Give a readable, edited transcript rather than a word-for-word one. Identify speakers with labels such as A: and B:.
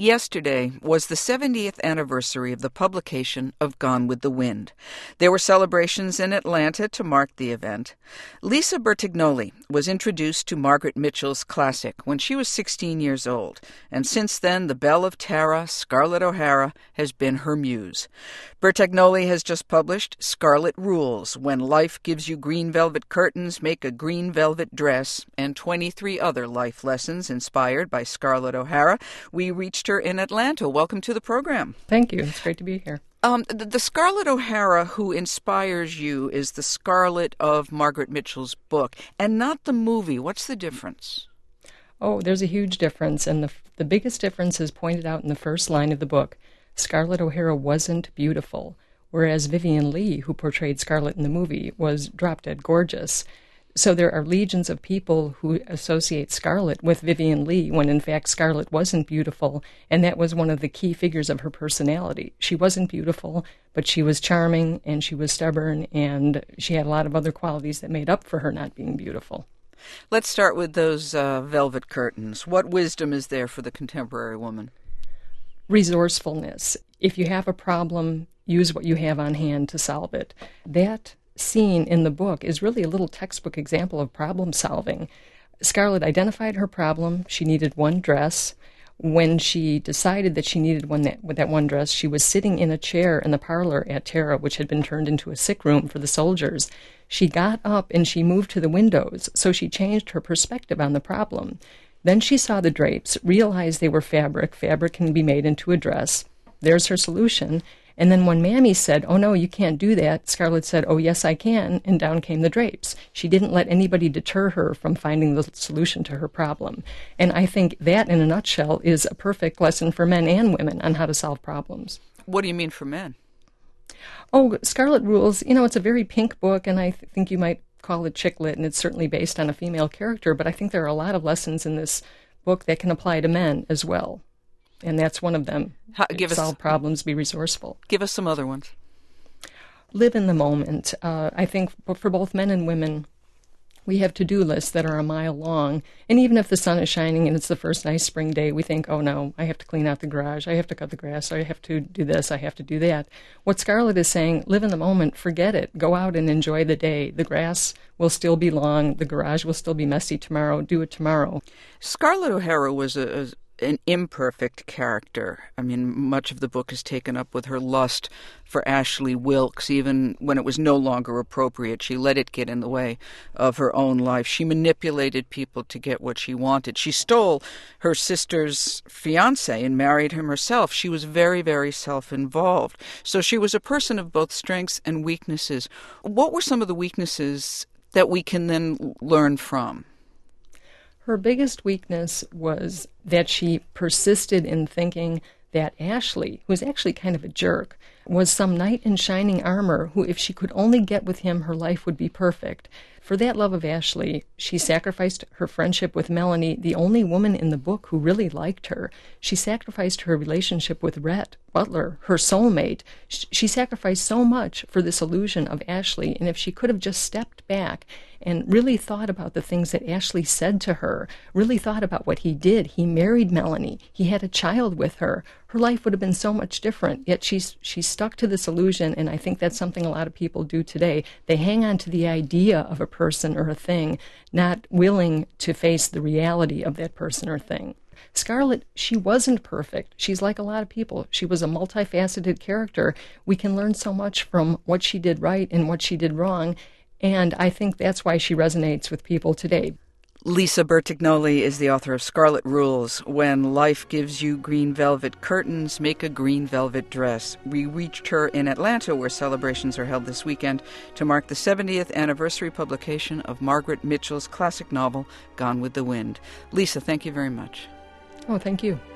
A: Yesterday was the 70th anniversary of the publication of Gone with the Wind. There were celebrations in Atlanta to mark the event. Lisa Bertignolli was introduced to Margaret Mitchell's classic when she was 16 years old, and since then the belle of Tara, Scarlett O'Hara, has been her muse. Bertignolli has just published Scarlet Rules, When Life Gives You Green Velvet Curtains, Make a Green Velvet Dress, and 23 other life lessons inspired by Scarlett O'Hara. We reached her in Atlanta. Welcome to the program.
B: Thank you. It's great to be here.
A: The Scarlett O'Hara who inspires you is the Scarlett of Margaret Mitchell's book, and not the movie. What's the difference?
B: Oh, there's a huge difference, and the biggest difference is pointed out in the first line of the book. Scarlett O'Hara wasn't beautiful, whereas Vivien Leigh, who portrayed Scarlett in the movie, was drop-dead gorgeous. So there are legions of people who associate Scarlett with Vivien Leigh when in fact Scarlett wasn't beautiful, and that was one of the key figures of her personality. She wasn't beautiful, but she was charming and she was stubborn, and she had a lot of other qualities that made up for her not being beautiful.
A: Let's start with those velvet curtains. What wisdom is there for the contemporary woman?
B: Resourcefulness. If you have a problem, use what you have on hand to solve it. That scene in the book is really a little textbook example of problem solving. Scarlett identified her problem. She needed one dress. When she decided that she needed that one dress, she was sitting in a chair in the parlor at Tara, which had been turned into a sick room for the soldiers. She got up and she moved to the windows, so she changed her perspective on the problem. Then she saw the drapes, realized they were fabric. Fabric can be made into a dress. There's her solution. And then when Mammy said, "Oh, no, you can't do that," Scarlett said, "Oh, yes, I can," and down came the drapes. She didn't let anybody deter her from finding the solution to her problem. And I think that, in a nutshell, is a perfect lesson for men and women on how to solve problems.
A: What do you mean for men?
B: Oh, Scarlet Rules, it's a very pink book, and I think you might call it chick lit, and it's certainly based on a female character, but I think there are a lot of lessons in this book that can apply to men as well. And that's one of them. Solve problems, be resourceful.
A: Give us some other ones.
B: Live in the moment. I think for both men and women, we have to-do lists that are a mile long. And even if the sun is shining and it's the first nice spring day, we think, oh no, I have to clean out the garage, I have to cut the grass, I have to do this, I have to do that. What Scarlett is saying, live in the moment, forget it. Go out and enjoy the day. The grass will still be long, the garage will still be messy tomorrow, do it tomorrow.
A: Scarlett O'Hara was an imperfect character. I mean, much of the book is taken up with her lust for Ashley Wilkes. Even when it was no longer appropriate, she let it get in the way of her own life. She manipulated people to get what she wanted. She stole her sister's fiancé and married him herself. She was very, very self-involved. So she was a person of both strengths and weaknesses. What were some of the weaknesses that we can then learn from?
B: Her biggest weakness was that she persisted in thinking that Ashley, who's actually kind of a jerk, was some knight in shining armor who, if she could only get with him, her life would be perfect. For that love of Ashley, she sacrificed her friendship with Melanie, the only woman in the book who really liked her. She sacrificed her relationship with Rhett Butler, her soulmate. She sacrificed so much for this illusion of Ashley, and if she could have just stepped back and really thought about the things that Ashley said to her, really thought about what he did. He married Melanie. He had a child with her. Her life would have been so much different, yet she's stuck to this illusion, and I think that's something a lot of people do today. They hang on to the idea of a person or a thing, not willing to face the reality of that person or thing. Scarlett, she wasn't perfect. She's like a lot of people. She was a multifaceted character. We can learn so much from what she did right and what she did wrong, and I think that's why she resonates with people today.
A: Lisa Bertignolli is the author of Scarlet Rules, When Life Gives You Green Velvet Curtains, Make a Green Velvet Dress. We reached her in Atlanta, where celebrations are held this weekend, to mark the 70th anniversary publication of Margaret Mitchell's classic novel, Gone with the Wind. Lisa, thank you very much.
B: Oh, thank you.